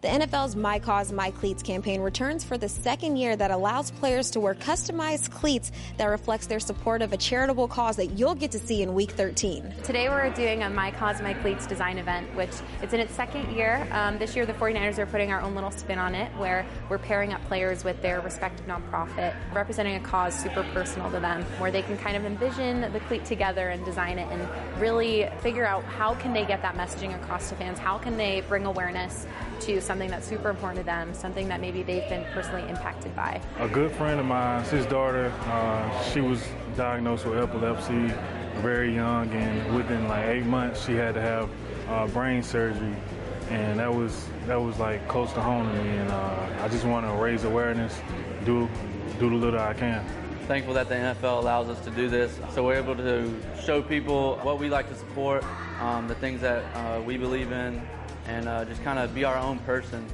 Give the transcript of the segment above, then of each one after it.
The NFL's My Cause, My Cleats campaign returns for the second year that allows players to wear customized cleats that reflects their support of a charitable cause that you'll get to see in Week 13. Today we're doing a My Cause, My Cleats design event, which it's in its second year. This year the 49ers are putting our own little spin on it, where we're pairing up players with their respective nonprofit, representing a cause super personal to them, where they can kind of envision the cleat together and design it and really figure out how can they get that messaging across to fans, how can they bring awareness to something that's super important to them, something that maybe they've been personally impacted by. A good friend of mine, his daughter, she was diagnosed with epilepsy very young, and within like 8 months she had to have brain surgery, and that was like close to home to me, and I just want to raise awareness, do the little I can. Thankful that the NFL allows us to do this, so we're able to show people what we like to support, the things that we believe in, and just kind of be our own person,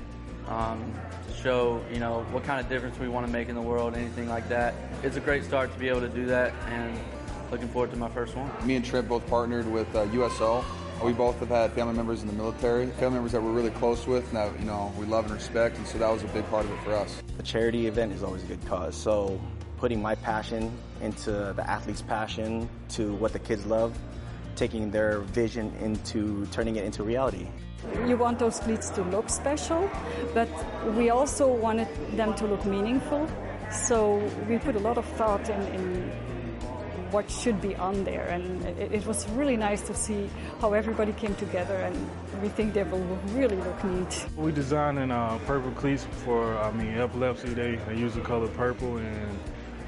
to show, what kind of difference we want to make in the world, anything like that. It's a great start to be able to do that, and looking forward to my first one. Me and Trent both partnered with USO. We both have had family members in the military, family members that we're really close with, and that, we love and respect, and so that was a big part of it for us. The charity event is always a good cause, so putting my passion into the athlete's passion to what the kids love, taking their vision into turning it into reality. You want those cleats to look special, but we also wanted them to look meaningful. So we put a lot of thought in what should be on there. And it was really nice to see how everybody came together, and we think they will really look neat. We designed in purple cleats for, epilepsy. They use the color purple, and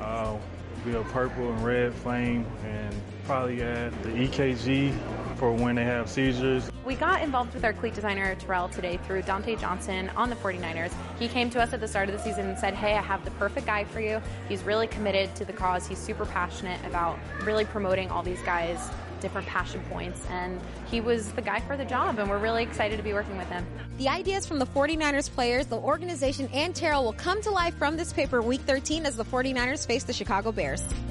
we have purple and red flame, and probably add the EKG for when they have seizures. We got involved with our cleat designer, Terrell, today through Dante Johnson on the 49ers. He came to us at the start of the season and said, hey, I have the perfect guy for you. He's really committed to the cause. He's super passionate about really promoting all these guys' different passion points, and he was the guy for the job, and we're really excited to be working with him. The ideas from the 49ers players, the organization, and Terrell will come to life from this paper Week 13 as the 49ers face the Chicago Bears.